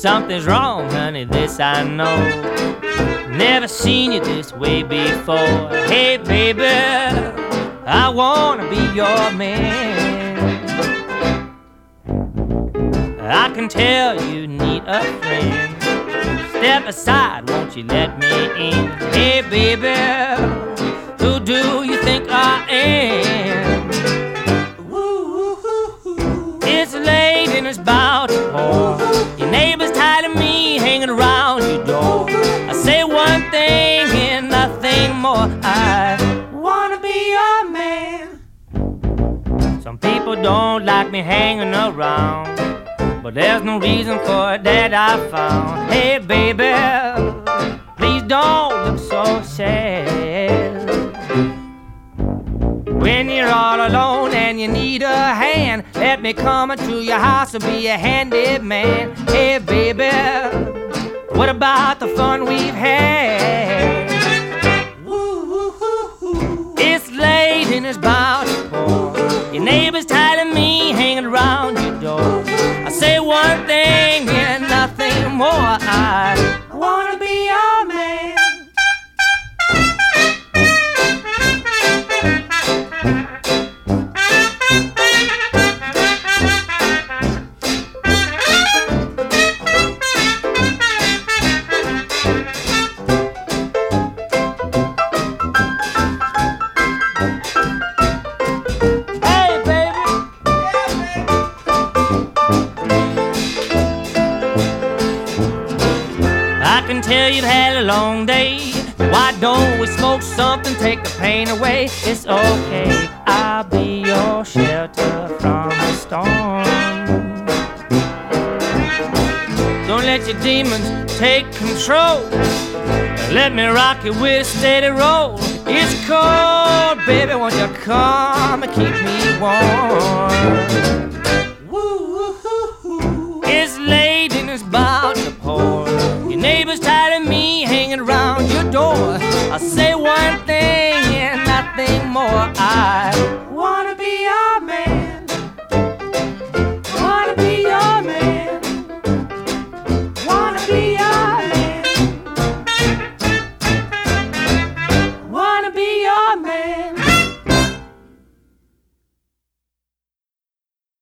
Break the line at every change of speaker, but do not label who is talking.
something's wrong, honey, this I know. Never seen you this way before. Hey, baby, I wanna be your man. I can tell you need a friend. Step aside, won't you let me in? Hey, baby, who do you think I am? It's late and it's about to pour. Your neighbor's tired of me hanging around your door. I say one thing and nothing more. I wanna be your man. Some people don't like me hanging around, but there's no reason for it that I found. Hey, baby, please don't look so sad. When you're all alone and you need a hand, let me come into your house and be a handyman. Hey, baby, what about the fun we've had? It's late and it's bound to pour. Your neighbor's tired of me hanging around your door. I say one thing and nothing more. I wanna be your man. Tell you've had a long day. Why don't we smoke something, take the pain away? It's okay, I'll be your shelter from the storm. Don't let your demons take control. Let me rock you with a steady roll. It's cold, baby, won't you come and keep me warm? It's late and it's about to pour. Your neighbor's tired of me hanging around your door. I say one thing and nothing more. I